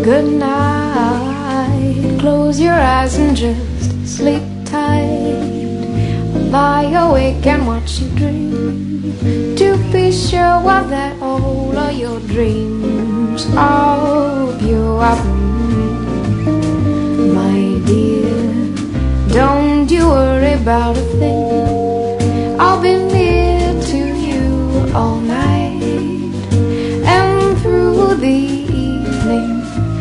good night. Close your eyes and just sleep tight. Lie awake and watch you dream, to be sure that all of your dreams of you are. My dear, don't you worry about a thing. I'll be near to you all night, and through the evening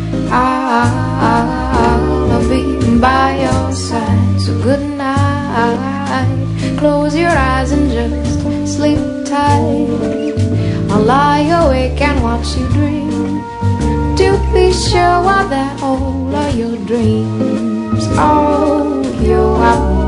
I'll be by your side. So good night. Close your eyes and just sleep tight. I'll lie awake and watch you dream, to be sure that all of your dreams are your own.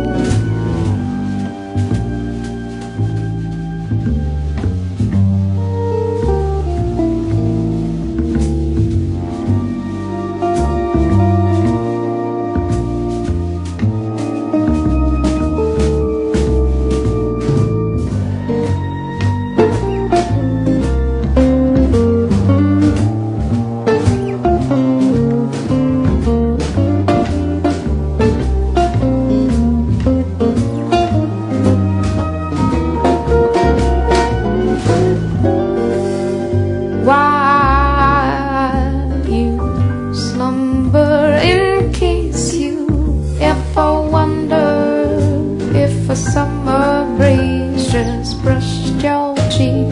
While you slumber, in case you ever wonder if a summer breeze just brushed your cheek,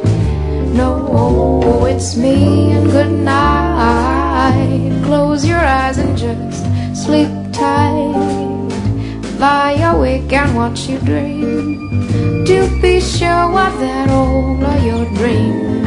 no, it's me, and good night. Close your eyes and just sleep tight. Lie awake and watch you dream, to be sure that all of your dreams